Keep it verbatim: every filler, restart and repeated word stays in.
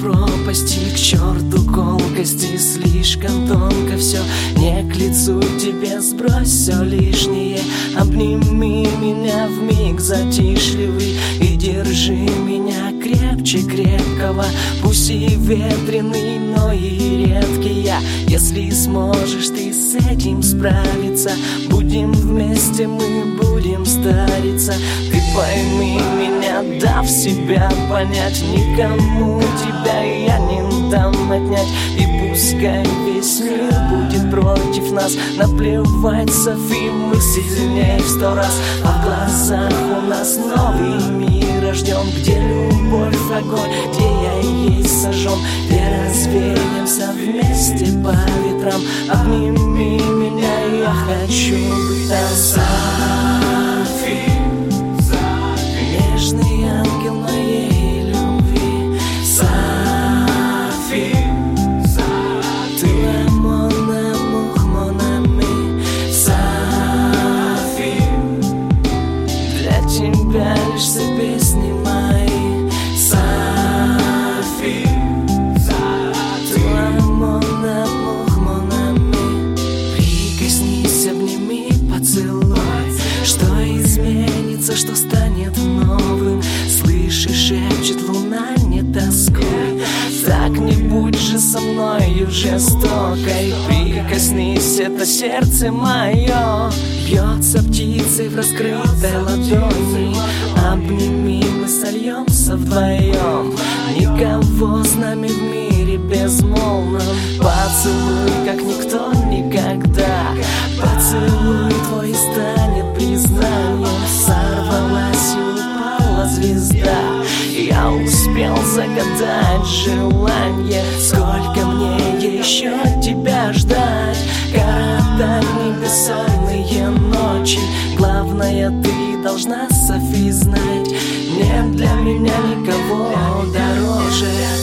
пропасти, к черту колкости, слишком тонко все, не к лицу тебе, сбрось все лишнее. Обними меня вмиг затишливый и держи меня крепче крепкого. Пусть и ветреный, но и редкий я. Если сможешь ты с этим справиться, будем вместе, мы будем стариться. Ты пойми меня, дав себя понять, никому тебя я не дам отнять. И пускай весь мир будет против нас, наплевать, Софи, мы сильнее в сто раз. А в глазах у нас новый мир рожден, где любовь огонь, где я есть сожжен, где развеемся вместе по ветрам. Обними меня, я хочу быть там. Софи, нежный ангел моей любви. Софи, ты mon amour, mon ami. Софи, для тебя лишь все песни мои. Софи, ты mon amour, mon ami. Прикоснись, обними, поцелуй. Что изменится, что станет новым? Слышишь, шепчет луна, не тоскуй. Так не будь же со мною жестокой. Прикоснись, это сердце мое бьется птицей в раскрытой ладони. Обними, мы сольемся вдвоем. Никого с нами в мире безмолвном. Поцелуй, как никто никогда. Поцелуй твой станет признанием. Сорвалась и упала звезда. Я успел загадать желание. Сколько мне еще тебя ждать? Коротать бессонные ночи. Главное, ты должна, Софи, знать, нет для меня никого дороже.